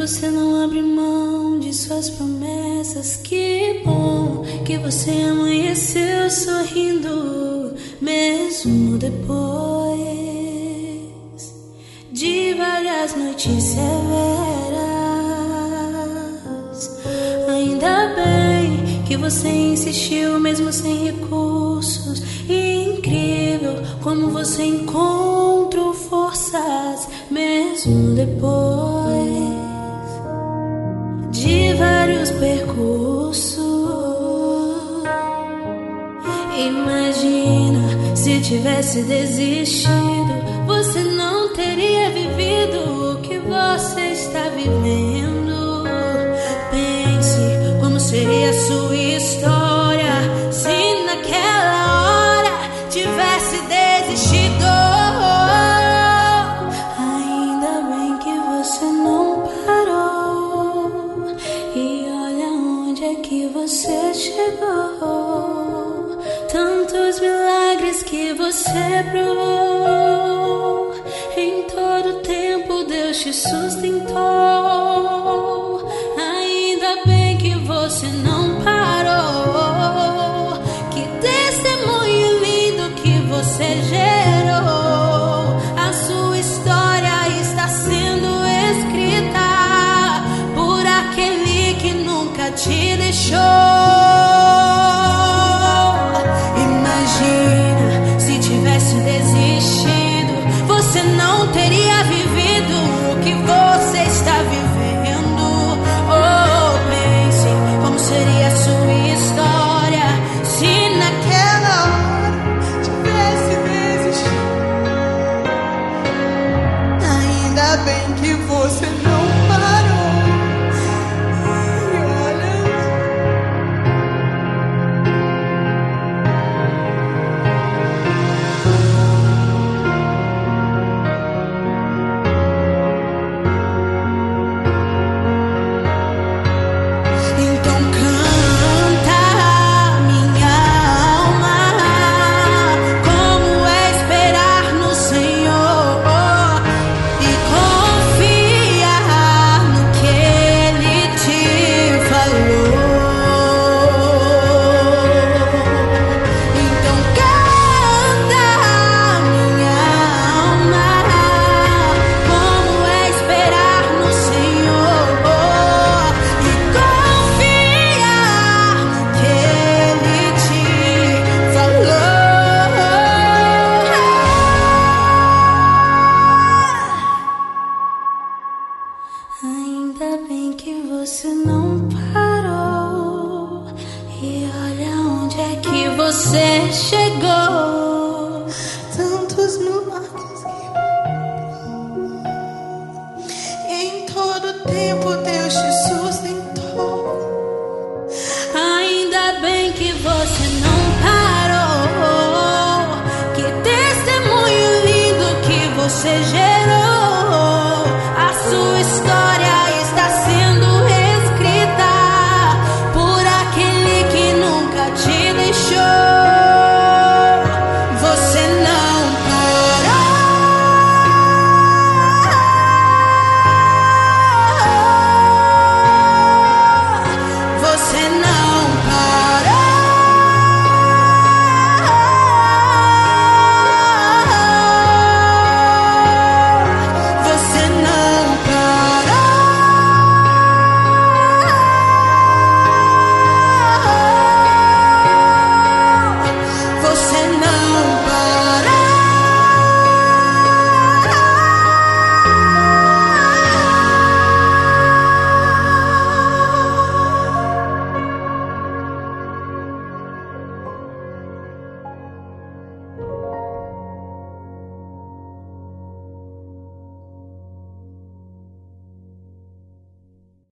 você não abre mão de suas promessas. Que bom que você amanheceu sorrindo, mesmo depois de várias noites severas. Ainda bem que você insistiu mesmo sem recursos. E incrível como você encontrou forças mesmo depois de vários percursos. Imagina se tivesse desistido, você não teria vivido o que você está vivendo. Pense como seria sua história se naquela hora tivesse desistido. Ainda bem que você não parou, e olha onde é que você chegou. Tantos milagres que você provou, em todo tempo Deus te sustentou. Ainda bem que você não parou, que testemunho lindo que você gerou. A sua história está sendo escrita por aquele que nunca te deixou. Imagina se tivesse desistido, você não teria vivido o que você está vivendo. Oh, pense como seria a sua história se naquela hora tivesse desistido. Ainda bem que você não parou, e olha. Então canta, minha alma, como é esperar no Senhor e confiar no que Ele te falou. Então canta, minha alma, como é esperar no Senhor e confiar no que Ele te falou. Ainda bem que você não parou, e olha onde é que você chegou. Tantos milagres que em todo tempo Deus te sustentou. Ainda bem que você não parou, que testemunho lindo que você gerou.